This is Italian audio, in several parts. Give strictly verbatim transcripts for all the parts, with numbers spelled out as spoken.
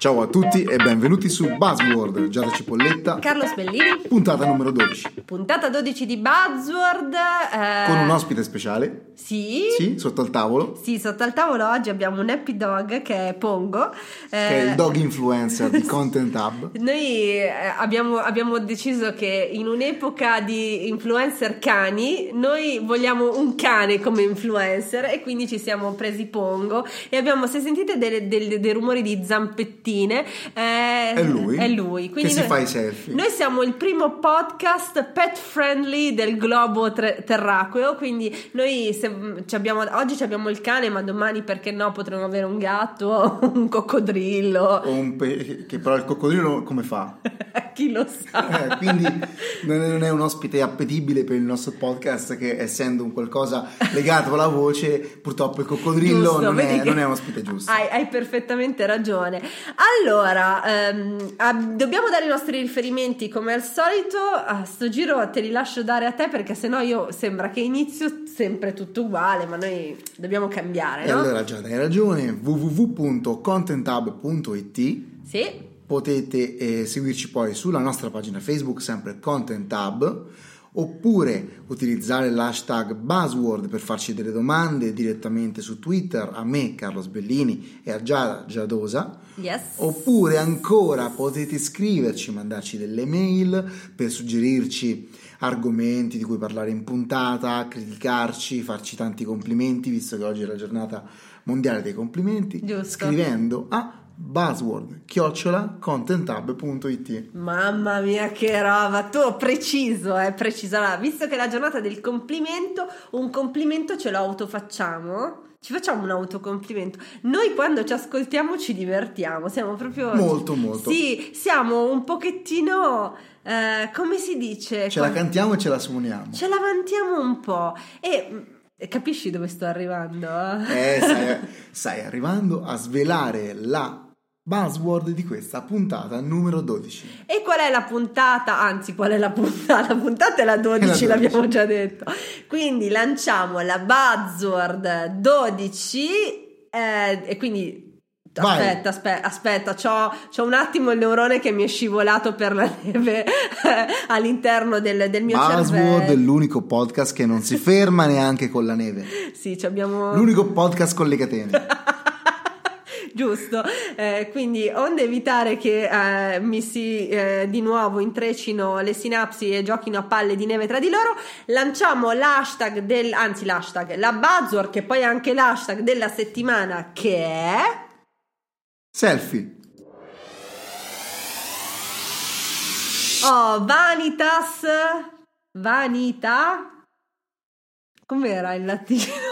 Ciao a tutti e benvenuti su Buzzword, Giada Cipolletta, Carlo Spellini, puntata numero dodici. Puntata dodici di Buzzword. Eh... Con un ospite speciale. Sì. Sì, sotto al tavolo. Sì, sotto al tavolo oggi abbiamo un happy dog che è Pongo. Eh... Che è il dog influencer di Content Hub. Noi eh, abbiamo, abbiamo deciso che in un'epoca di influencer cani, noi vogliamo un cane come influencer e quindi ci siamo presi Pongo e abbiamo, se sentite dei, dei, dei rumori di zampettine, eh, è lui, è lui. Quindi che noi, si fa i selfie. Noi siamo il primo podcast pet friendly del globo tre- terracqueo, quindi noi se, ci abbiamo, oggi ci abbiamo il cane, ma domani perché no potremmo avere un gatto, un coccodrillo o un pe- che però il coccodrillo come fa? Chi lo sa. Eh, quindi non è un ospite appetibile per il nostro podcast, che essendo un qualcosa legato alla voce, purtroppo il coccodrillo Giusto, non, è, che non è un ospite giusto. Hai, hai perfettamente ragione. Allora, ehm, ab- dobbiamo dare i nostri riferimenti come al solito. A sto giro te li lascio dare a te, perché sennò io sembra che inizio sempre tutto uguale, ma noi dobbiamo cambiare, E no? allora Giada, hai ragione, w w w punto content hub punto i t. Sì. Potete eh, seguirci poi sulla nostra pagina Facebook, sempre Content Hub, oppure utilizzare l'hashtag Buzzword per farci delle domande direttamente su Twitter a me, Carlo Sbellini, e a Giada Giadosa. Yes. Oppure ancora potete scriverci, mandarci delle mail per suggerirci argomenti di cui parlare in puntata, criticarci, farci tanti complimenti, visto che oggi è la giornata mondiale dei complimenti. Giusto. Scrivendo a buzzword chiocciola contenthub punto i t. Mamma mia che roba, tu preciso, eh, preciso. Allora, visto che è la giornata del complimento, un complimento ce lo autofacciamo? Ci facciamo un autocomplimento. Noi quando ci ascoltiamo ci divertiamo, siamo proprio... Molto, molto. Sì, siamo un pochettino... Eh, come si dice? Ce la cantiamo e ce la suoniamo. Ce la vantiamo un po'. E... Capisci dove sto arrivando? Eh, stai, stai arrivando a svelare la buzzword di questa puntata numero dodici. E qual è la puntata? Anzi, qual è la puntata? La puntata è la dodici, è la dodici. L'abbiamo già detto. Quindi lanciamo la buzzword dodici eh, e quindi... Vai. Aspetta, aspetta, aspetta, c'ho, c'ho un attimo il neurone che mi è scivolato per la neve all'interno del, del mio Buzzword cervello. Buzzword è l'unico podcast che non si ferma neanche con la neve. Sì, abbiamo... L'unico podcast con le catene. Giusto, eh, quindi onde evitare che eh, mi si eh, di nuovo intrecino le sinapsi e giochino a palle di neve tra di loro, lanciamo l'hashtag del, anzi l'hashtag, la buzzword, che poi è anche l'hashtag della settimana, che è... Selfie. Oh, vanitas, vanità, com'era il latino?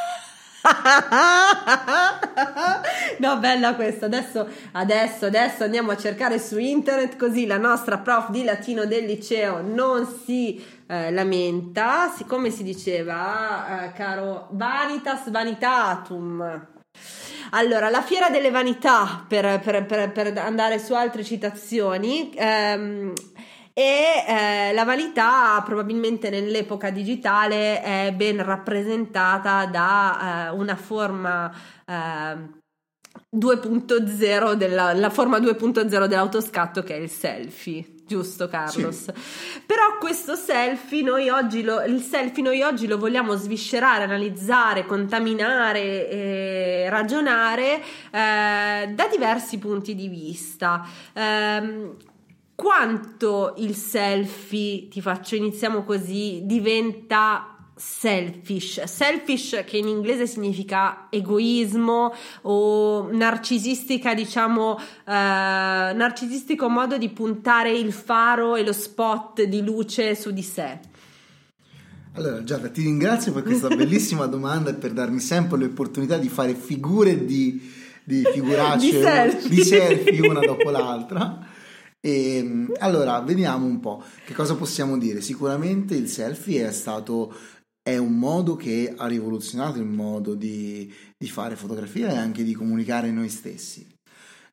No, bella questa. Adesso, adesso, adesso andiamo a cercare su internet, così la nostra prof di latino del liceo non si eh, lamenta. Siccome si diceva, eh, caro vanitas vanitatum. Allora, la fiera delle vanità, per, per, per, per andare su altre citazioni, ehm, e eh, la vanità probabilmente nell'epoca digitale è ben rappresentata da eh, una forma eh, due punto zero della la forma due punto zero dell'autoscatto, che è il selfie. Giusto, Carlos? Sì. Però questo selfie noi oggi lo, il selfie noi oggi lo vogliamo sviscerare, analizzare, contaminare e ragionare eh, da diversi punti di vista. Eh, quanto il selfie, ti faccio, iniziamo così, diventa selfish, selfish che in inglese significa egoismo o narcisistica, diciamo eh, narcisistico modo di puntare il faro e lo spot di luce su di sé. Allora Giada, ti ringrazio per questa bellissima domanda e per darmi sempre l'opportunità di fare figure di, di figuracce di selfie. di selfie una dopo l'altra. E allora vediamo un po' che cosa possiamo dire. Sicuramente il selfie è stato è un modo che ha rivoluzionato il modo di, di fare fotografia e anche di comunicare noi stessi.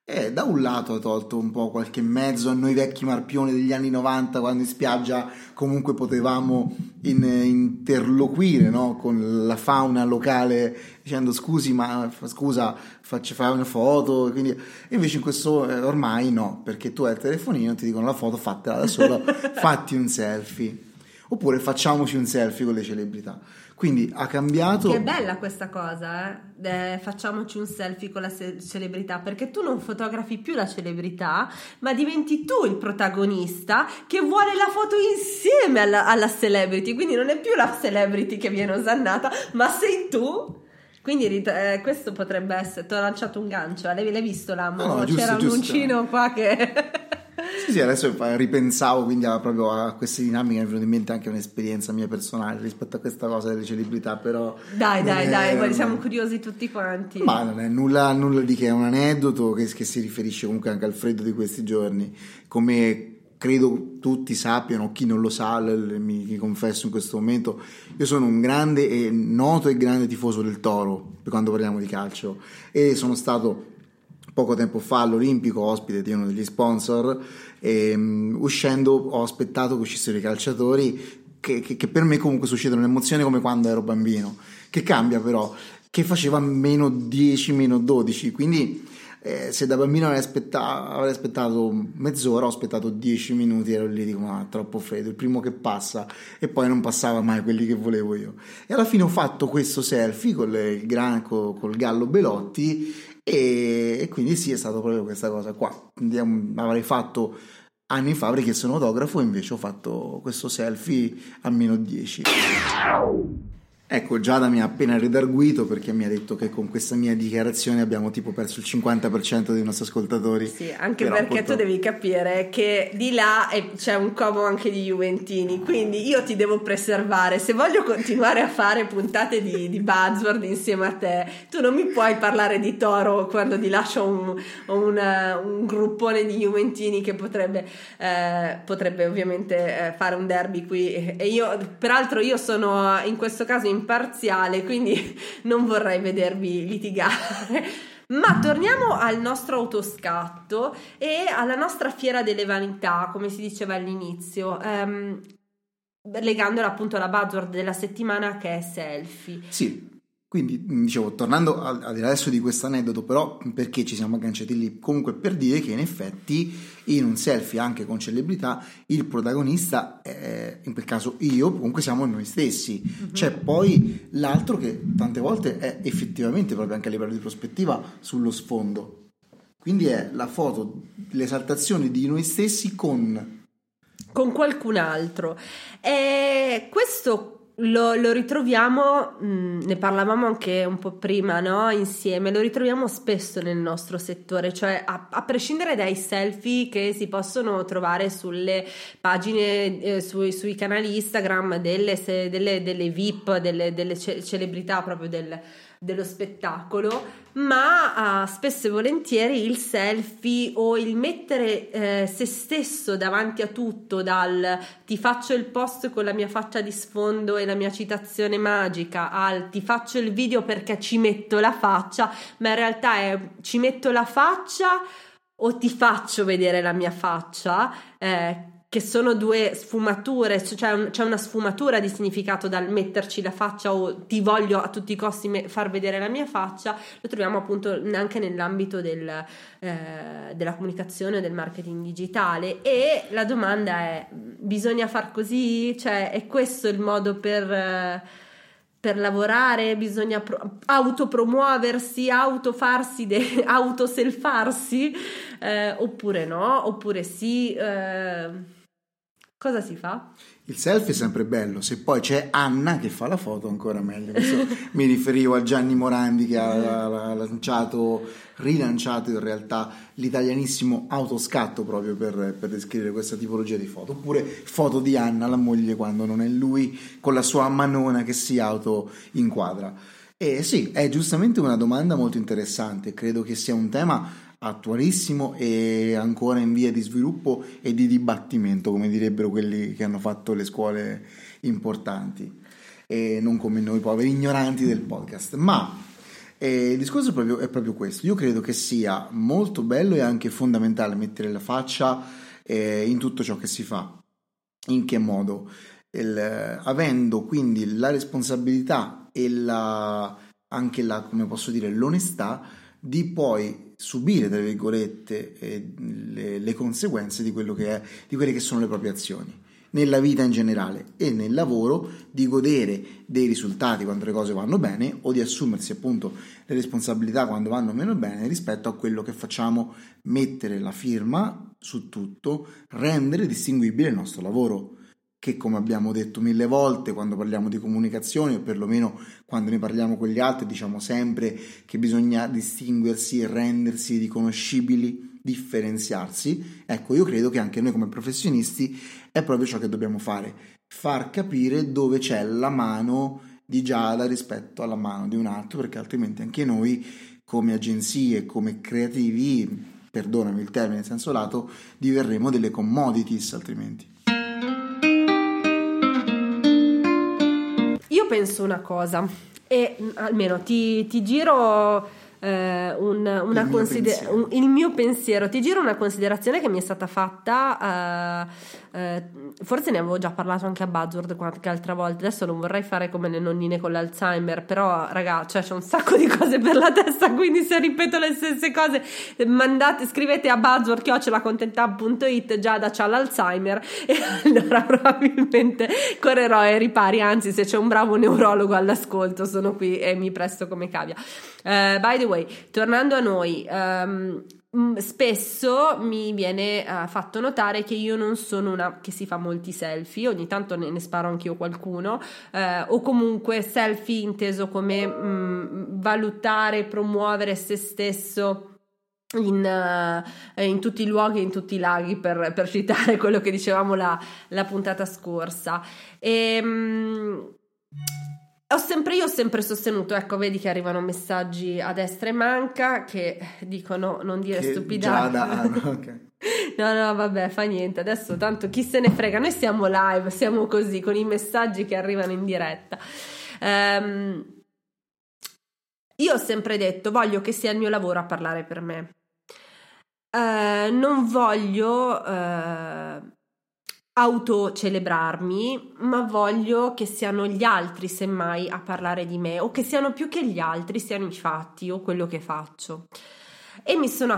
E da un lato ha tolto un po' qualche mezzo a noi vecchi marpioni degli anni novanta, quando in spiaggia comunque potevamo in, interloquire, no? Con la fauna locale dicendo scusi ma scusa faccio fare una foto, quindi e invece in questo eh, ormai no, perché tu hai il telefonino, ti dicono la foto fatela da sola, fatti un selfie, oppure facciamoci un selfie con le celebrità. Quindi ha cambiato. Che bella questa cosa, eh? Eh, facciamoci un selfie con la se- celebrità, perché tu non fotografi più la celebrità, ma diventi tu il protagonista che vuole la foto insieme alla, alla celebrity, quindi non è più la celebrity che viene osannata, ma sei tu. Quindi eh, questo potrebbe essere, ti ho lanciato un gancio, l'hai, l'hai visto là? No, no, giusto, c'era un giusto. uncino qua che... Sì, sì, adesso ripensavo quindi a, proprio a queste dinamiche, mi è venuta in mente anche un'esperienza mia personale rispetto a questa cosa delle celebrità, però... Dai, dai, è, dai, poi siamo curiosi tutti quanti. Ma non è nulla, nulla di che, è un aneddoto che, che si riferisce comunque anche al freddo di questi giorni, come credo tutti sappiano, chi non lo sa, mi, mi confesso in questo momento, io sono un grande e noto e grande tifoso del Toro, per quando parliamo di calcio, e sono stato... poco tempo fa all'Olimpico ospite di uno degli sponsor e um, uscendo ho aspettato che uscissero i calciatori che, che, che per me comunque suscitano un'emozione come quando ero bambino, che cambia però, che faceva meno dieci, meno dodici, quindi eh, se da bambino avrei aspettato, avrei aspettato mezz'ora, ho aspettato dieci minuti, ero lì, dico ma troppo freddo, il primo che passa, e poi non passava mai quelli che volevo io, e alla fine ho fatto questo selfie con le, il gran, col, col Gallo Belotti. E, e quindi sì, è stato proprio questa cosa qua. Quindi um, avrei fatto anni fa, avrei chiesto un autografo, invece ho fatto questo selfie a meno dieci. Ecco, Giada mi ha appena redarguito perché mi ha detto che con questa mia dichiarazione abbiamo tipo perso il cinquanta per cento dei nostri ascoltatori. Sì, anche però perché purtroppo... tu devi capire che di là è, c'è un covo anche di juventini, quindi io ti devo preservare. Se voglio continuare a fare puntate di, di Buzzword insieme a te, tu non mi puoi parlare di Toro quando ti lascio un, un, un gruppone di juventini che potrebbe, eh, potrebbe ovviamente eh, fare un derby qui, e io, peraltro io sono in questo caso imparziale, quindi non vorrei vedervi litigare. Ma torniamo al nostro autoscatto e alla nostra fiera delle vanità, come si diceva all'inizio, ehm, legandola appunto alla buzzword della settimana, che è selfie. Sì, quindi dicevo, tornando al, adesso di questo aneddoto, però perché ci siamo agganciati lì? Comunque per dire che in effetti in un selfie anche con celebrità il protagonista è, in quel caso io, comunque siamo noi stessi. Mm-hmm. C'è poi l'altro che tante volte è effettivamente proprio anche a livello di prospettiva sullo sfondo, quindi è la foto, l'esaltazione di noi stessi con con qualcun altro, e questo Lo, lo ritroviamo, mh, ne parlavamo anche un po' prima, no? Insieme, lo ritroviamo spesso nel nostro settore, cioè a, a prescindere dai selfie che si possono trovare sulle pagine, eh, sui, sui canali Instagram delle, se, delle, delle V I P, delle, delle ce- celebrità proprio del, dello spettacolo, ma uh, spesso e volentieri il selfie o il mettere eh, se stesso davanti a tutto, dal ti faccio il post con la mia faccia di sfondo e la mia citazione magica al ti faccio il video perché ci metto la faccia, ma in realtà è ci metto la faccia o ti faccio vedere la mia faccia, eh, che sono due sfumature, cioè un, c'è una sfumatura di significato dal metterci la faccia o ti voglio a tutti i costi me, far vedere la mia faccia. Lo troviamo appunto anche nell'ambito del, eh, della comunicazione, del marketing digitale, e la domanda è: bisogna far così? Cioè è questo il modo per... Eh, per lavorare? Bisogna pro- autopromuoversi, autofarsi, de- autoselfarsi, eh, oppure no, oppure sì, eh, cosa si fa? Il selfie è sempre bello, se poi c'è Anna che fa la foto ancora meglio. Mi riferivo a Gianni Morandi che ha, ha lanciato, rilanciato in realtà l'italianissimo autoscatto proprio per, per descrivere questa tipologia di foto, oppure foto di Anna, la moglie, quando non è lui con la sua manona che si auto inquadra. E sì, è giustamente una domanda molto interessante, credo che sia un tema attualissimo e ancora in via di sviluppo e di dibattimento, come direbbero quelli che hanno fatto le scuole importanti, e non come noi poveri ignoranti del podcast. Ma E il discorso è proprio, è proprio questo. Io credo che sia molto bello e anche fondamentale mettere la faccia eh, in tutto ciò che si fa. In che modo? Il, eh, avendo quindi la responsabilità e la, anche la, come posso dire, l'onestà di poi subire, tra virgolette, eh, le, le conseguenze di quello che è, di quelle che sono le proprie azioni nella vita in generale e nel lavoro, di godere dei risultati quando le cose vanno bene o di assumersi appunto le responsabilità quando vanno meno bene rispetto a quello che facciamo, mettere la firma su tutto, rendere distinguibile il nostro lavoro, che come abbiamo detto mille volte quando parliamo di comunicazione o perlomeno quando ne parliamo con gli altri diciamo sempre che bisogna distinguersi e rendersi riconoscibili, differenziarsi. Ecco, io credo che anche noi come professionisti è proprio ciò che dobbiamo fare, far capire dove c'è la mano di Giada rispetto alla mano di un altro, perché altrimenti anche noi come agenzie, come creativi, perdonami il termine in senso lato, diverremo delle commodities altrimenti. Io penso una cosa, e almeno ti, ti giro eh, un, una il, consider- mio un, il mio pensiero, ti giro una considerazione che mi è stata fatta, eh, eh, forse ne avevo già parlato anche a Buzzword qualche altra volta, adesso non vorrei fare come le nonnine con l'Alzheimer, però raga, cioè, c'è un sacco di cose per la testa, quindi se ripeto le stesse cose mandate, scrivete a buzzword chiocciola contentab punto it, Giada c'ha l'Alzheimer e allora probabilmente correrò ai ripari, anzi se c'è un bravo neurologo all'ascolto sono qui e mi presto come cavia. Uh, by the way, tornando a noi, um, spesso mi viene uh, fatto notare che io non sono una che si fa molti selfie, ogni tanto ne, ne sparo anch'io qualcuno, uh, o comunque selfie inteso come um, valutare, promuovere se stesso In, uh, in tutti i luoghi, in tutti i laghi, per, per citare quello che dicevamo la, la puntata scorsa. E um, ho sempre, io ho sempre sostenuto, ecco, vedi che arrivano messaggi a destra e manca che dicono non dire stupidate. Ah, no, okay. No, no, vabbè, fa niente. Adesso tanto chi se ne frega, noi siamo live, siamo così con i messaggi che arrivano in diretta. Um, io ho sempre detto, voglio che sia il mio lavoro a parlare per me. Uh, non voglio uh, autocelebrarmi, ma voglio che siano gli altri semmai a parlare di me, o che siano più che gli altri, siano i fatti o quello che faccio. E mi sono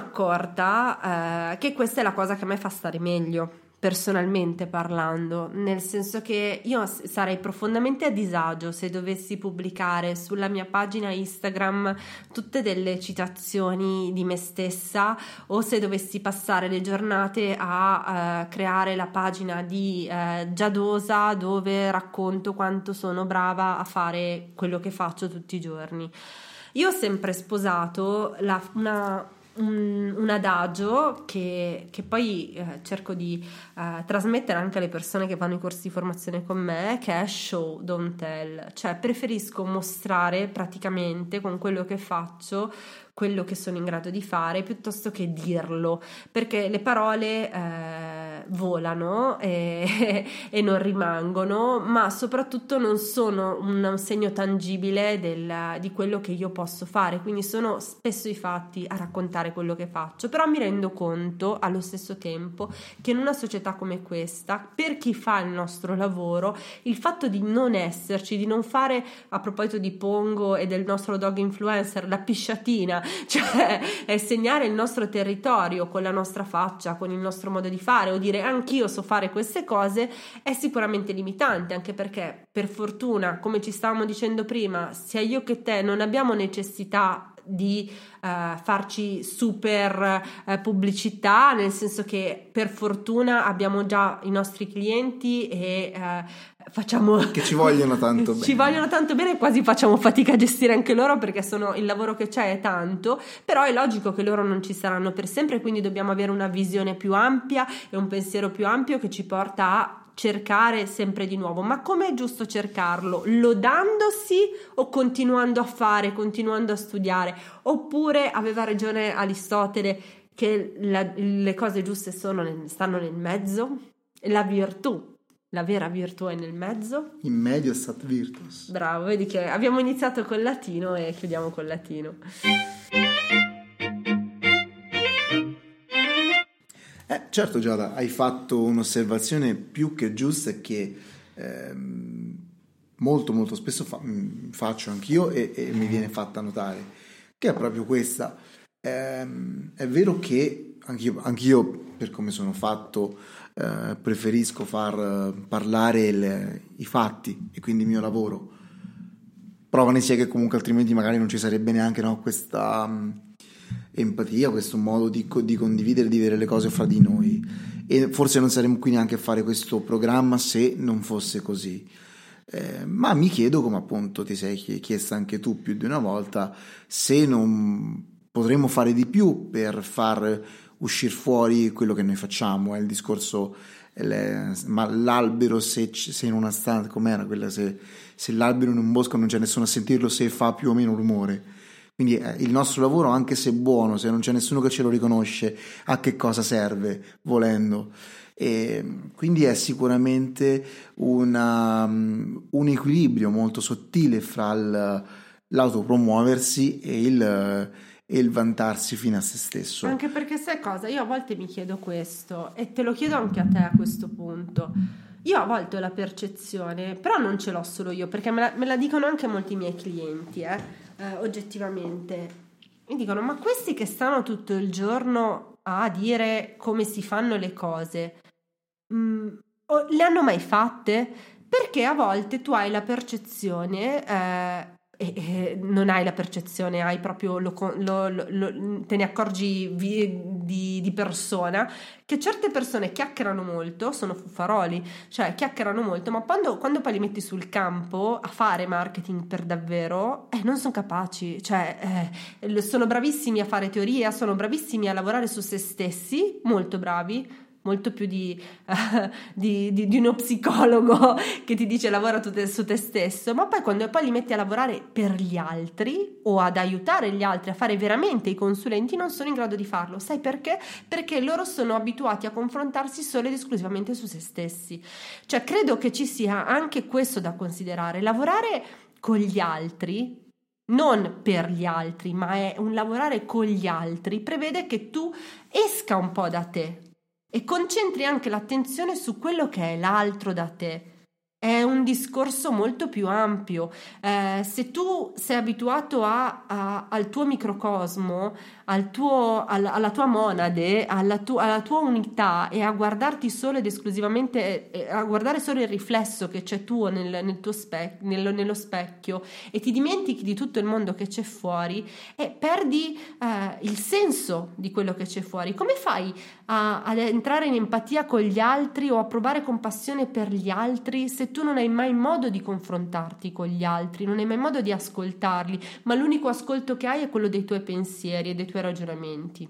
accorta uh, che questa è la cosa che a me fa stare meglio, personalmente parlando, nel senso che io sarei profondamente a disagio se dovessi pubblicare sulla mia pagina Instagram tutte delle citazioni di me stessa, o se dovessi passare le giornate a uh, creare la pagina di uh, Giadosa dove racconto quanto sono brava a fare quello che faccio tutti i giorni. Io ho sempre sposato la, una Un, un adagio che, che poi eh, cerco di eh, trasmettere anche alle persone che fanno i corsi di formazione con me, che è show, don't tell, cioè preferisco mostrare praticamente con quello che faccio quello che sono in grado di fare piuttosto che dirlo, perché le parole eh, volano e, e non rimangono, ma soprattutto non sono un, un segno tangibile del, di quello che io posso fare, quindi sono spesso i fatti a raccontare quello che faccio. Però mi rendo conto allo stesso tempo che in una società come questa, per chi fa il nostro lavoro, il fatto di non esserci, di non fare, a proposito di Pongo e del nostro dog influencer, la pisciatina, cioè è segnare il nostro territorio con la nostra faccia, con il nostro modo di fare, o dire anch'io so fare queste cose, è sicuramente limitante, anche perché per fortuna, come ci stavamo dicendo prima, sia io che te non abbiamo necessità di uh, farci super uh, pubblicità, nel senso che per fortuna abbiamo già i nostri clienti e uh, facciamo che ci vogliono tanto bene, ci vogliono tanto bene e quasi facciamo fatica a gestire anche loro, perché sono, il lavoro che c'è è tanto, però è logico che loro non ci saranno per sempre, quindi dobbiamo avere una visione più ampia e un pensiero più ampio che ci porta a cercare sempre di nuovo. Ma come è giusto cercarlo? Lodandosi o continuando a fare, continuando a studiare? Oppure aveva ragione Aristotele che la, le cose giuste sono nel, stanno nel mezzo? La virtù la vera virtù è nel mezzo. In medio stat virtus. Bravo, vedi che abbiamo iniziato col latino e chiudiamo col latino. Eh, certo Giada, hai fatto un'osservazione più che giusta e che ehm, molto molto spesso fa- faccio anch'io e, e mi viene fatta notare, che è proprio questa. Ehm, è vero che anch'io, anch'io per come sono fatto eh, preferisco far parlare il, i fatti e quindi il mio lavoro. Prova ne sia che comunque altrimenti magari non ci sarebbe neanche, no, questa um, empatia, questo modo di, di condividere, di vedere le cose fra di noi, e forse non saremmo qui neanche a fare questo programma se non fosse così. Eh, ma mi chiedo, come appunto ti sei chiesta anche tu più di una volta, se non potremmo fare di più per far uscire fuori quello che noi facciamo. È il discorso, le, ma l'albero se, se in una stanza, com'era quella, se, se l'albero in un bosco non c'è nessuno a sentirlo, se fa più o meno rumore. Quindi eh, il nostro lavoro, anche se buono, se non c'è nessuno che ce lo riconosce, a che cosa serve, volendo? E quindi è sicuramente una, un equilibrio molto sottile fra il, l'autopromuoversi e il, e il vantarsi fino a se stesso. Anche perché sai cosa? Io a volte mi chiedo questo e te lo chiedo anche a te a questo punto. Io a volte ho la percezione, però non ce l'ho solo io, perché me la, me la dicono anche molti miei clienti, eh, eh, oggettivamente. Mi dicono, ma questi che stanno tutto il giorno a dire come si fanno le cose, mh, le hanno mai fatte? Perché a volte tu hai la percezione... Eh, E, e non hai la percezione, hai proprio lo, lo, lo, te ne accorgi vi, di, di persona che certe persone chiacchierano molto, sono fuffaroli, cioè chiacchierano molto, ma quando, quando poi li metti sul campo a fare marketing per davvero, eh, non sono capaci, cioè eh, sono bravissimi a fare teoria, sono bravissimi a lavorare su se stessi, molto bravi, molto più di, uh, di, di, di uno psicologo che ti dice lavora tu te, su te stesso, ma poi quando poi li metti a lavorare per gli altri o ad aiutare gli altri a fare veramente i consulenti, non sono in grado di farlo. Sai perché? Perché loro sono abituati a confrontarsi solo ed esclusivamente su se stessi. Cioè credo che ci sia anche questo da considerare. Lavorare con gli altri, non per gli altri, ma è un lavorare con gli altri, prevede che tu esca un po' da te e concentri anche l'attenzione su quello che è l'altro da te. È un discorso molto più ampio. Eh, se tu sei abituato a, a, al tuo microcosmo, al tuo, al, alla tua monade, alla, tu, alla tua unità e a guardarti solo ed esclusivamente, eh, a guardare solo il riflesso che c'è tuo nel, nel tuo spec, nello, nello specchio e ti dimentichi di tutto il mondo che c'è fuori e perdi eh, il senso di quello che c'è fuori. Come fai a, ad entrare in empatia con gli altri o a provare compassione per gli altri se tu non hai mai modo di confrontarti con gli altri, non hai mai modo di ascoltarli, ma l'unico ascolto che hai è quello dei tuoi pensieri e dei tuoi ragionamenti?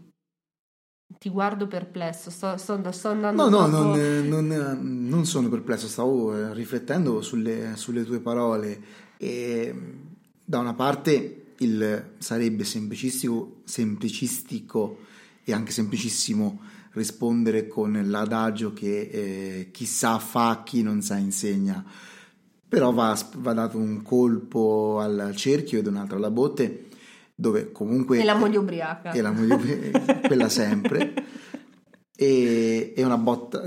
Ti guardo perplesso, sto, sto, sto andando no no troppo... non, non, non sono perplesso, stavo riflettendo sulle, sulle tue parole e da una parte il sarebbe semplicistico semplicistico e anche semplicissimo rispondere con l'adagio che eh, chi sa fa, chi non sa insegna, però va, va dato un colpo al cerchio ed un altro alla botte, dove comunque... E la moglie ubriaca. E la moglie ubriaca, quella sempre, e, e una botta...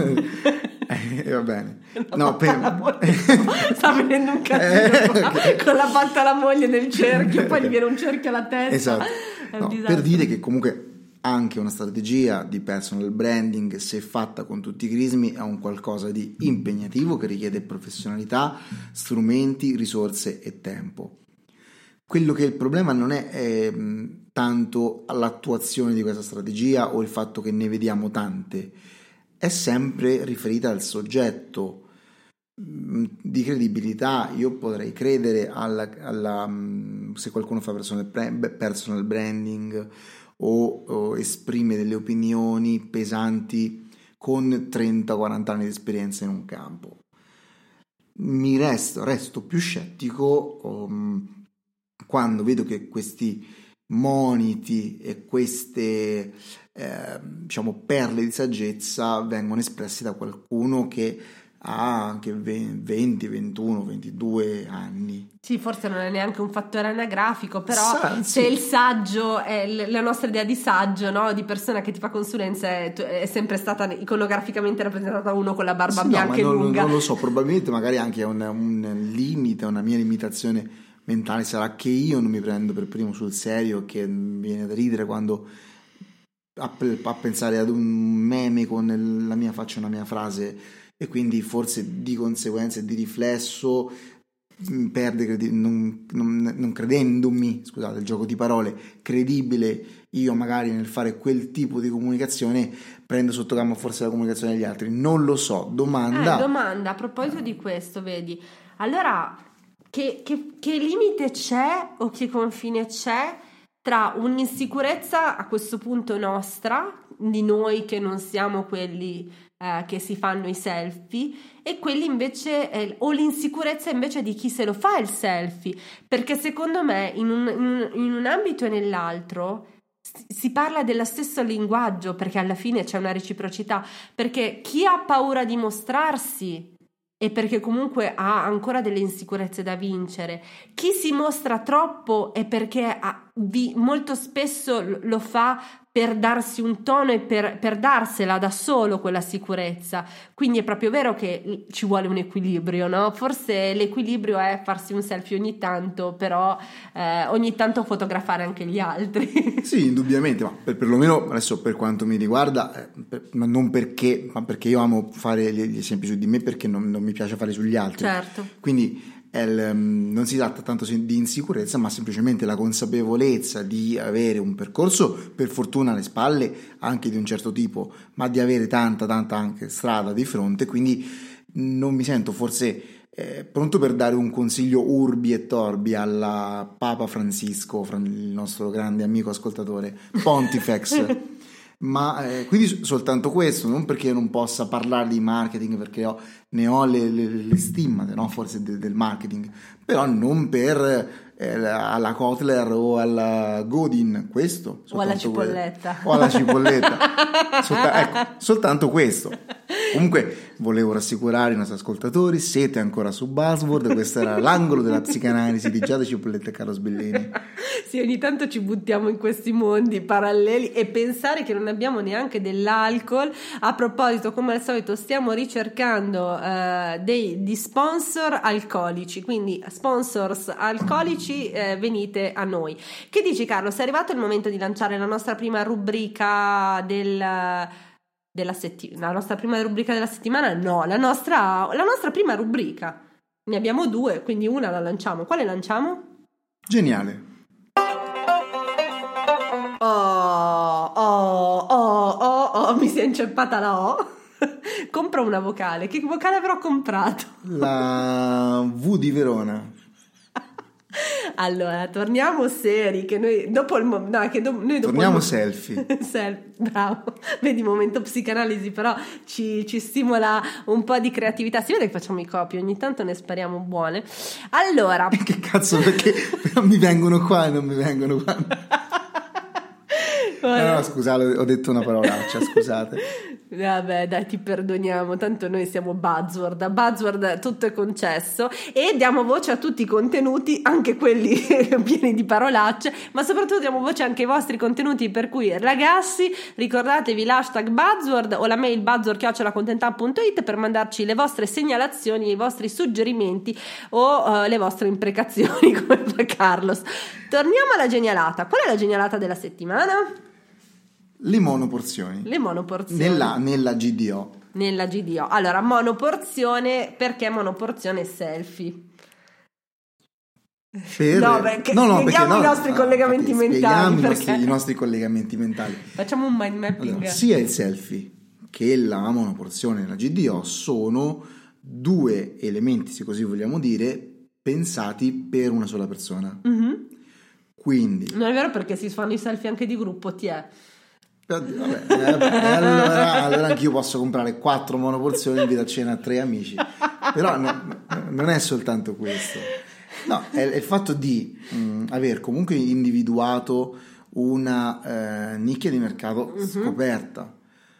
eh, va bene. No, per... sta venendo un casino qua, okay. Con la botta alla moglie nel cerchio, poi gli viene un cerchio alla testa. Esatto. No, per dire che comunque anche una strategia di personal branding, se fatta con tutti i crismi, è un qualcosa di impegnativo che richiede professionalità, strumenti, risorse e tempo. Quello che il problema non è, è tanto l'attuazione di questa strategia o il fatto che ne vediamo tante, è sempre riferita al soggetto. Di credibilità io potrei credere alla, alla se qualcuno fa personal, personal branding o, o esprime delle opinioni pesanti con trenta quaranta anni di esperienza in un campo. Mi resto, resto più scettico um, quando vedo che questi moniti e queste eh, diciamo perle di saggezza vengono espressi da qualcuno che ha anche venti, ventuno, ventidue anni. Sì, forse non è neanche un fattore anagrafico, però Sa, se sì. il saggio, è l- la nostra idea di saggio, no? Di persona che ti fa consulenza è, è sempre stata iconograficamente rappresentata uno con la barba Sì, bianca no, e non, lunga. non lo so, probabilmente magari anche è un, un limite, una mia limitazione mentale, sarà che io non mi prendo per primo sul serio, che mi viene da ridere quando a, a pensare ad un meme con il- la mia faccia e una mia frase, e quindi forse di conseguenza e di riflesso mh, perde credi- non, non- non credendomi, scusate il gioco di parole, credibile io magari nel fare quel tipo di comunicazione, prendo sotto gamba forse la comunicazione degli altri, non lo so. Domanda. Eh, domanda, a proposito di questo, vedi, allora che, che- che limite c'è o che confine c'è tra un'insicurezza a questo punto nostra, di noi che non siamo quelli eh, che si fanno i selfie, e quelli invece, eh, o l'insicurezza invece di chi se lo fa il selfie, perché secondo me in un, in un- in un ambito e nell'altro si si parla dello stesso linguaggio, perché alla fine c'è una reciprocità, perché chi ha paura di mostrarsi e perché comunque ha ancora delle insicurezze da vincere, chi si mostra troppo è perché ha- vi- molto spesso l- lo fa per darsi un tono e per, per darsela da solo quella sicurezza. Quindi è proprio vero che ci vuole un equilibrio, no? Forse l'equilibrio è farsi un selfie ogni tanto, però eh, ogni tanto fotografare anche gli altri. Sì, indubbiamente, ma per, perlomeno adesso per quanto mi riguarda, eh, per- ma non perché, ma perché io amo fare gli, gli esempi su di me, perché non, non mi piace fare sugli altri. Certo. Quindi è il, um, non si tratta tanto se- di insicurezza, ma semplicemente la consapevolezza di avere un percorso, per fortuna alle spalle, anche di un certo tipo, ma di avere tanta, tanta anche strada di fronte, quindi non mi sento forse eh, pronto per dare un consiglio urbi e torbi alla Papa Francisco, Fran- il nostro grande amico ascoltatore, Pontifex. Ma eh, quindi soltanto questo, non perché io non possa parlare di marketing, perché ho- ne ho le, le, le stimmate, no? Forse de- del marketing, però non per eh, alla Kotler o alla Godin, questo. O alla soltanto que- cipolletta. o alla cipolletta. Solta- ecco, soltanto questo. Comunque volevo rassicurare i nostri ascoltatori, siete ancora su Buzzword, questo era l'angolo della psicanalisi di Giada Cipolletta e Carlo Sbellini. Sì, ogni tanto ci buttiamo in questi mondi paralleli e pensare che non abbiamo neanche dell'alcol. A proposito, come al solito stiamo ricercando eh, dei di sponsor alcolici, quindi sponsors alcolici, eh, venite a noi. Che dici, Carlo? È arrivato il momento di lanciare la nostra prima rubrica del della settimana. La nostra prima rubrica della settimana? No, la nostra la nostra prima rubrica. Ne abbiamo due, quindi una la lanciamo. Quale lanciamo? Geniale. Oh, oh, oh, oh, oh, mi si è inceppata la O. Compro una vocale. Che vocale avrò comprato? La V di Verona. Allora, torniamo seri, che noi dopo il mo- no, che do- noi dopo Torniamo il mo- selfie. Selfie, bravo. Vedi, momento psicanalisi, però ci, ci stimola un po' di creatività. Si vede che facciamo i copie, ogni tanto ne spariamo buone. Allora, Che cazzo, perché però mi vengono qua e non mi vengono qua. No, no, scusate, ho detto una parolaccia, scusate. Vabbè, dai, ti perdoniamo, tanto noi siamo Buzzword, a Buzzword tutto è concesso e diamo voce a tutti i contenuti, anche quelli pieni di parolacce, ma soprattutto diamo voce anche ai vostri contenuti, per cui ragazzi ricordatevi l'hashtag Buzzword o la mail buzzword chiocciola contentab punto it per mandarci le vostre segnalazioni, i vostri suggerimenti o uh, le vostre imprecazioni come fa Carlos. Torniamo alla genialata. Qual è la genialata della settimana? Le monoporzioni. Le monoporzioni. Nella, nella G D O. Nella G D O. Allora, monoporzione, perché monoporzione selfie? Per... No, perché no, no, spieghiamo perché, i nostri no, collegamenti infatti, mentali. Spieghiamo i Perché... nostri, i nostri collegamenti mentali. Facciamo un mind mapping. Allora, sia il selfie che la monoporzione nella G D O sono due elementi, se così vogliamo dire, pensati per una sola persona. Mm-hmm. Quindi... Non è vero, perché si fanno i selfie anche di gruppo, ti è? Vabbè, eh, vabbè, allora, allora anch'io posso comprare quattro monoporzioni e invito a cena a tre amici, però no, non è soltanto questo, no, è, è il fatto di mh, aver comunque individuato una eh, nicchia di mercato Mm-hmm. scoperta,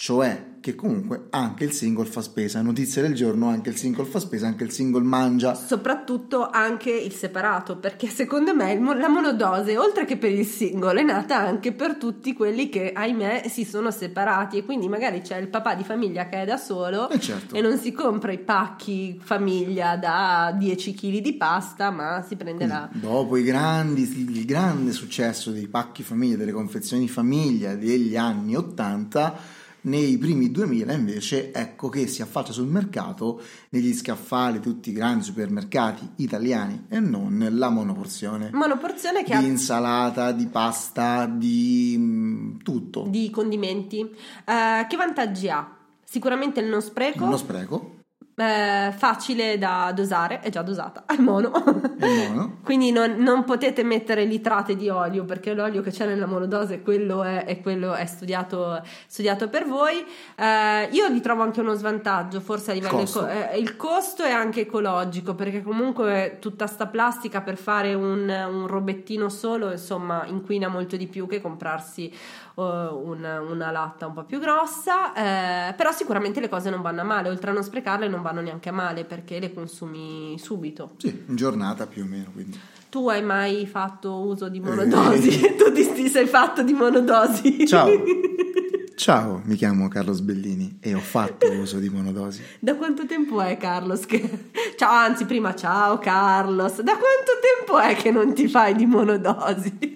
cioè che comunque anche il single fa spesa. Notizia del giorno: anche il single fa spesa, anche il single mangia. Soprattutto anche il separato, perché secondo me il mo- la monodose, oltre che per il single, è nata anche per tutti quelli che, ahimè, si sono separati, e quindi magari c'è il papà di famiglia che è da solo Eh certo. e non si compra i pacchi famiglia da dieci chili di pasta, ma si prende la... Dopo i grandi, il grande successo dei pacchi famiglia, delle confezioni famiglia degli anni ottanta, nei primi duemila invece ecco che si affaccia sul mercato, negli scaffali tutti i grandi supermercati italiani e non, la monoporzione. Monoporzione che di ha... insalata, di pasta, di mh, tutto. di condimenti. Eh, che vantaggi ha? Sicuramente il non spreco. Non spreco. Eh, facile da dosare, è già dosata, è mono. È mono. Quindi non, non potete mettere litrate di olio, perché l'olio che c'è nella monodose quello è, e quello è studiato, studiato per voi. Eh, io li trovo anche uno svantaggio, forse a livello Costo. eco- eh, il costo è anche ecologico, perché comunque tutta sta plastica per fare un, un robettino solo, insomma, inquina molto di più che comprarsi uh, una, una latta un po' più grossa. Eh, però sicuramente le cose non vanno a male, oltre a non sprecarle non vanno neanche a male, perché le consumi subito. Sì, in giornata più o meno, quindi. Tu hai mai fatto uso di monodosi? Eh. Tu ti, ti sei fatto di monodosi? Ciao. Ciao, mi chiamo Carlos Bellini e ho fatto uso di monodosi. Da quanto tempo è, Carlos? Che... Ciao, anzi, prima ciao Carlos. Da quanto tempo è che non ti fai di monodosi?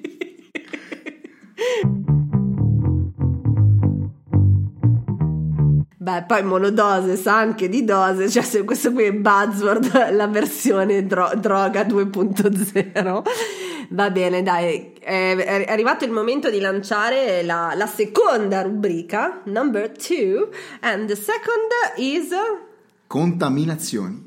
Beh, poi monodose sa anche di dose, cioè se questo qui è buzzword, la versione dro- droga due punto zero. Va bene, dai, è arrivato il momento di lanciare la, la seconda rubrica, number two, and the second is... Contaminazioni.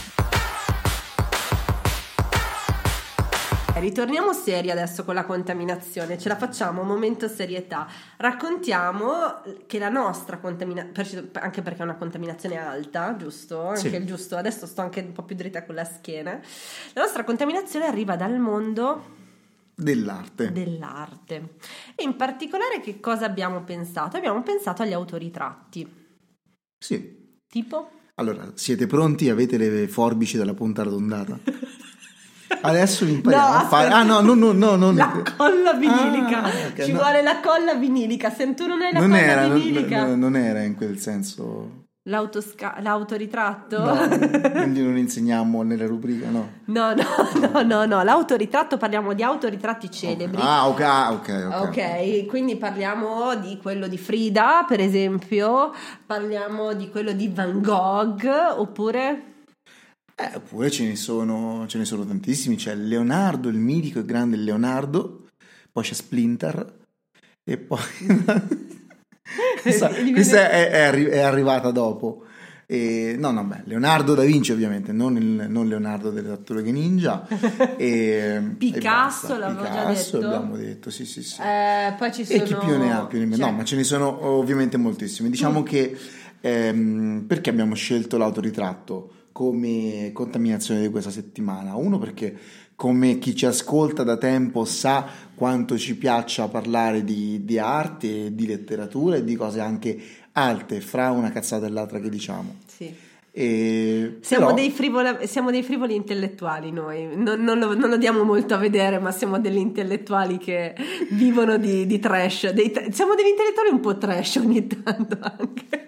Ritorniamo seri adesso con la contaminazione, ce la facciamo, momento serietà. Raccontiamo che la nostra contaminazione, anche perché è una contaminazione alta, giusto? Anche sì. il giusto, adesso sto anche un po' più dritta con la schiena. La nostra contaminazione arriva dal mondo dell'arte. dell'arte. E in particolare che cosa abbiamo pensato? Abbiamo pensato agli autoritratti. Sì. Tipo? Allora, siete pronti? Avete le forbici dalla punta arrotondata? Adesso impariamo no, a fare. Ah, no, no, no, no, no. La colla vinilica. Ah, okay, Ci no. vuole la colla vinilica. Se tu non hai la non colla era, vinilica, non, non era in quel senso. L'autosca- l'autoritratto? No, quindi non insegniamo nella rubrica, no. No, no, no, no, no. L'autoritratto, parliamo di autoritratti celebri. Ah, ok, ok, ok. Ok, quindi parliamo di quello di Frida, per esempio, parliamo di quello di Van Gogh, oppure... Eh, oppure ce ne sono, ce ne sono tantissimi. C'è Leonardo, il mitico e grande Leonardo, poi c'è Splinter e poi questa, questa è, è, arri- è arrivata dopo. E, no, no, beh, Leonardo da Vinci ovviamente, non, il, non Leonardo delle tartarughe ninja. E, Picasso, e l'avevo Picasso, già detto. abbiamo detto, sì, sì, sì. Eh, poi ci sono... E chi più ne ha più ne meno. Cioè... No, ma ce ne sono ovviamente moltissimi. Diciamo mm. che ehm, perché abbiamo scelto l'autoritratto come contaminazione di questa settimana? Uno, perché come chi ci ascolta da tempo sa quanto ci piaccia parlare di, di arte, di letteratura e di cose anche alte, fra una cazzata e l'altra che diciamo. Sì. E, siamo, però... dei frivola, siamo dei frivoli intellettuali noi, non, non, lo, non lo diamo molto a vedere, ma siamo degli intellettuali che vivono di, di trash, dei, siamo degli intellettuali un po' trash ogni tanto anche.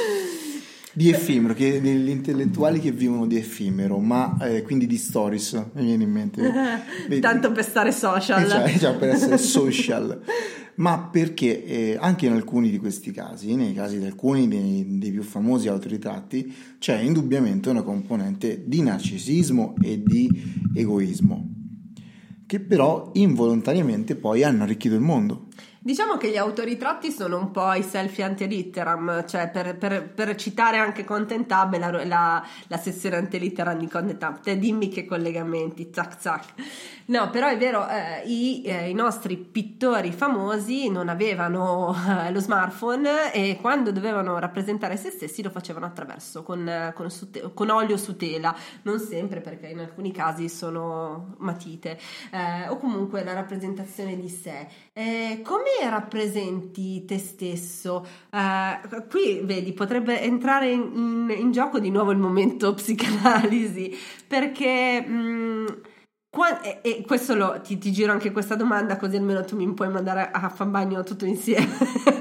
Di effimero, che, degli intellettuali che vivono di effimero, ma eh, quindi di stories, mi viene in mente. Vedi? Tanto per stare social. Eh già, eh già, per essere social. Ma perché eh, anche in alcuni di questi casi, nei casi di alcuni dei, dei più famosi autoritratti, c'è indubbiamente una componente di narcisismo e di egoismo, che però involontariamente poi hanno arricchito il mondo. Diciamo che gli autoritratti sono un po' i selfie ante litteram, cioè per, per, per citare anche Content Hub, la, la, la sessione ante litteram di Content Hub, te dimmi che collegamenti, zac zac. No, però è vero, eh, i, eh, i nostri pittori famosi non avevano eh, lo smartphone e quando dovevano rappresentare se stessi lo facevano attraverso, con, con, su te, con olio su tela, non sempre perché in alcuni casi sono matite, eh, o comunque la rappresentazione di sé. Eh, come rappresenti te stesso? Uh, qui vedi, potrebbe entrare in, in, in gioco di nuovo il momento psicanalisi, perché mh, qua, e, e questo lo, ti, ti giro anche questa domanda, così almeno tu mi puoi mandare a, a far bagno tutto insieme.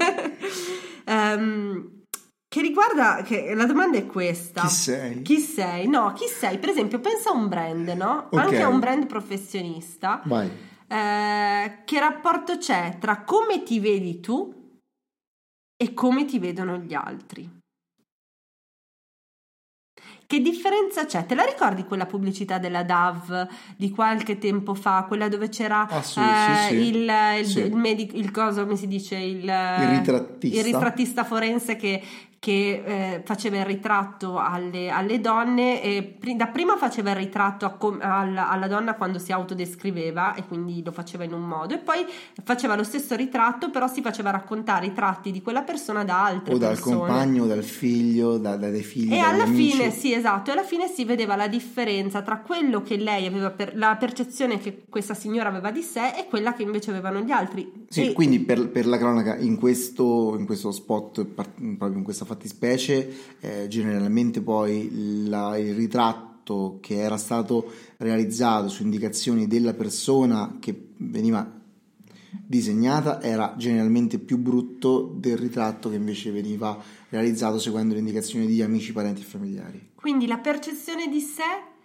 um, Che riguarda, che la domanda è questa: chi sei? Chi sei? No, chi sei? Per esempio, pensa a un brand, no? Okay. Anche a un brand professionista. Vai. Eh, che rapporto c'è tra come ti vedi tu e come ti vedono gli altri? Che differenza c'è? Te la ricordi quella pubblicità della Dove di qualche tempo fa, quella dove c'era ah, sì, eh, sì, sì. il il, sì. il medico, il coso, come si dice, il, il ritrattista, il ritrattista forense che che eh, faceva il ritratto alle, alle donne, e pr- da prima faceva il ritratto a com- alla, alla donna quando si autodescriveva, e quindi lo faceva in un modo, e poi faceva lo stesso ritratto, però si faceva raccontare i tratti di quella persona da altre o dal persone, compagno, dal figlio, da, da dei figli, e alla amici. fine sì, esatto, e alla fine si vedeva la differenza tra quello che lei aveva, per la percezione che questa signora aveva di sé e quella che invece avevano gli altri. Sì, e... quindi per, per la cronaca, in questo, in questo spot, proprio in questa fattispecie, eh, generalmente poi la, il ritratto che era stato realizzato su indicazioni della persona che veniva disegnata era generalmente più brutto del ritratto che invece veniva realizzato seguendo le indicazioni di amici, parenti e familiari. Quindi la percezione di sé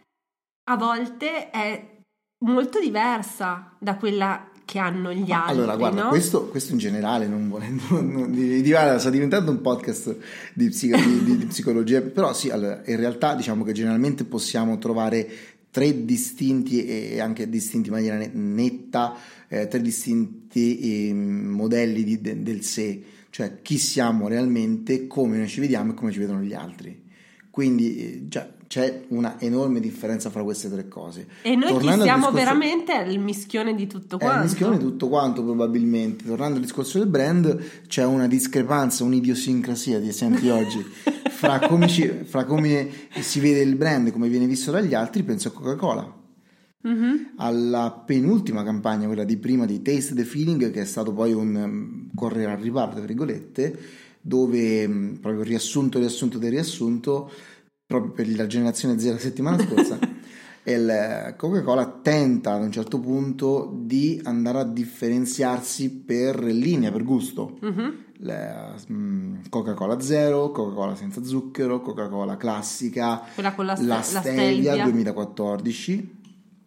a volte è molto diversa da quella che hanno gli altri. Allora, guarda, no? questo, questo in generale, non volendo, non, di, di, sta diventando un podcast di, psico, di, di, di psicologia, però sì, allora, in realtà diciamo che generalmente possiamo trovare tre distinti e anche distinti in maniera netta, eh, tre distinti eh, modelli di, de, del sé, cioè chi siamo realmente, come noi ci vediamo e come ci vedono gli altri. Quindi eh, già c'è una enorme differenza fra queste tre cose. E noi Tornando chi siamo discorso, veramente è il mischione di tutto quanto. È il mischione di tutto quanto, probabilmente. Tornando al discorso del brand, c'è una discrepanza, un'idiosincrasia, ti senti oggi, fra come, ci, fra come si vede il brand, come viene visto dagli altri. Penso a Coca-Cola. Mm-hmm. Alla penultima campagna, quella di prima di Taste the Feeling, che è stato poi un um, correre al riparo, tra virgolette, dove um, proprio riassunto, riassunto del riassunto, proprio per la generazione Z la settimana scorsa, il Coca-Cola tenta ad un certo punto di andare a differenziarsi per linea, per gusto. Mm-hmm. Le, um, Coca-Cola zero, Coca-Cola senza zucchero, Coca-Cola classica, quella con la, la st- Stevia, la duemilaquattordici,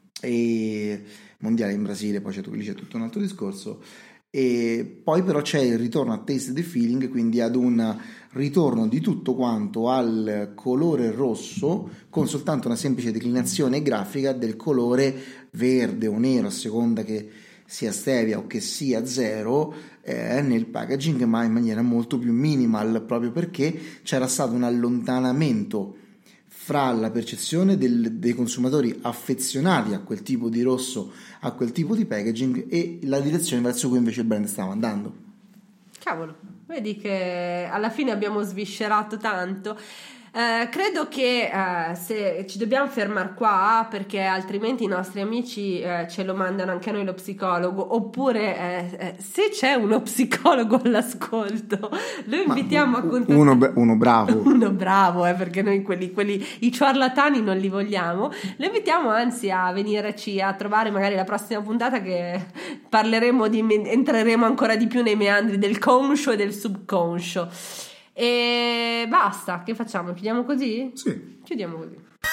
e mondiale in Brasile, poi c'è, lì c'è tutto un altro discorso. E poi però c'è il ritorno a Taste the Feeling, quindi ad un ritorno di tutto quanto al colore rosso, con soltanto una semplice declinazione grafica del colore verde o nero, a seconda che sia stevia o che sia zero, eh, nel packaging, ma in maniera molto più minimal, proprio perché c'era stato un allontanamento fra la percezione del, dei consumatori affezionati a quel tipo di rosso, a quel tipo di packaging, e la direzione verso cui invece il brand stava andando. Cavolo, vedi che alla fine abbiamo sviscerato tanto. Eh, credo che eh, se ci dobbiamo fermare qua, perché altrimenti i nostri amici eh, ce lo mandano anche a noi lo psicologo, oppure eh, eh, se c'è uno psicologo all'ascolto lo invitiamo Ma, a contattare uno, uno bravo uno bravo eh, perché noi quelli, quelli i ciarlatani non li vogliamo. Lo invitiamo anzi a venirci a trovare magari la prossima puntata, che parleremo di entreremo ancora di più nei meandri del conscio e del subconscio. E basta, che facciamo? Chiudiamo così? Sì. Chiudiamo così.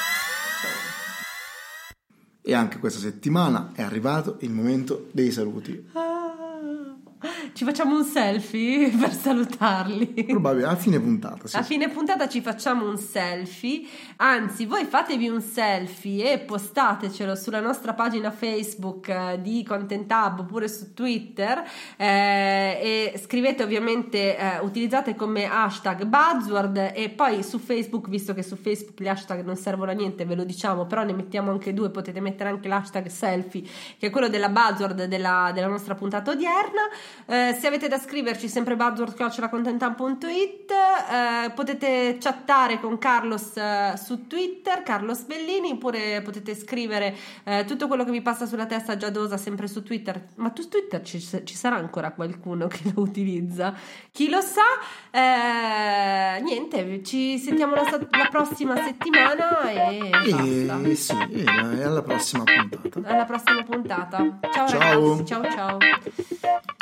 E anche questa settimana è arrivato il momento dei saluti. Ah, ci facciamo un selfie per salutarli. Probabile, a fine puntata. Sì, a sì. fine puntata ci facciamo un selfie. Anzi, voi fatevi un selfie e postatecelo sulla nostra pagina Facebook eh, di Content Hub, oppure su Twitter, eh, e scrivete ovviamente, eh, utilizzate come hashtag buzzword, e poi su Facebook, visto che su Facebook gli hashtag non servono a niente, ve lo diciamo, però ne mettiamo anche due, potete mettere anche l'hashtag selfie, che è quello della buzzword della, della nostra puntata odierna. Eh, se avete da scriverci, sempre buzzword chiocciola contentam punto it. Eh, potete chattare con Carlos eh, su Twitter, Carlos Bellini, oppure potete scrivere eh, tutto quello che vi passa sulla testa Giadosa sempre su Twitter. Ma tu Twitter ci, ci sarà ancora qualcuno che lo utilizza? Chi lo sa? Eh, niente, ci sentiamo la, la prossima settimana e, e basta. sì, e alla prossima puntata. Alla prossima puntata. Ciao, Ciao. ragazzi, ciao ciao.